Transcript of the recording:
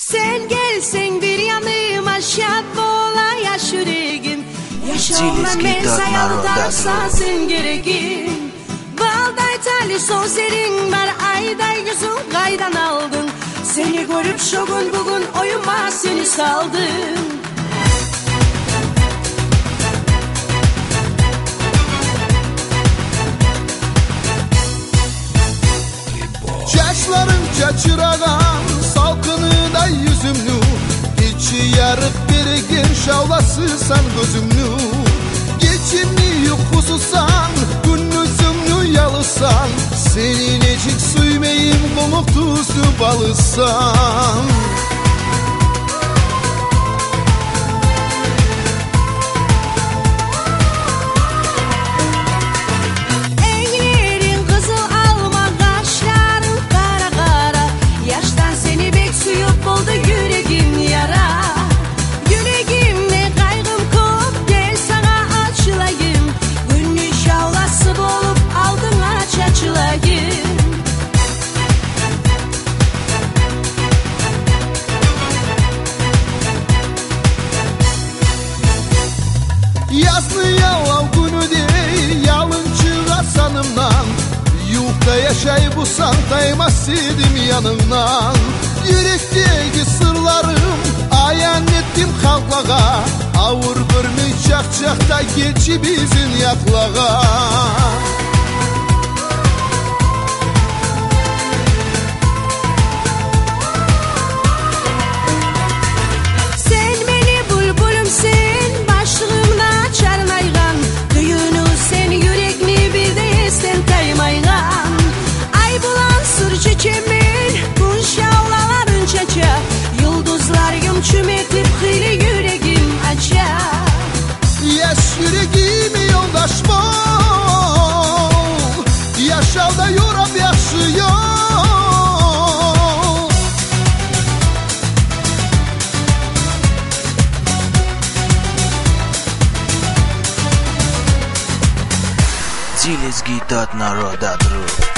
Sen gelsen bir yanıma şad bola yaş yüreğim. Yaşamla men sayaldarsa sen gereğim. Balday tali sözlerin var, ayday yüzün kaydan aldın. Seni görüp şogun bugün oyuma seni saldım. Yaşlarınca çırağan salkını da yüzümnü. İçi yarık bir gen şavlasırsan gözümnü. Geçimli yukususan gündüzümnü yalısan. Senin ecik suymeyim buluk tuzlu balısan. Yazlı yalav günü değil yalıncı hasanımdan. Yurtta yaşay bu santaymasıydım yanımdan. Yürekteki sırlarım ayan ettim halklara. Avur görmüş çakçakta geçi bizim yaklağa. Çümekli hıyli yüreğim açar. Yaş yüreğimi yoldaş bol. Yaşal da yorab yaşıyor. Zilezgi dat naroda dru.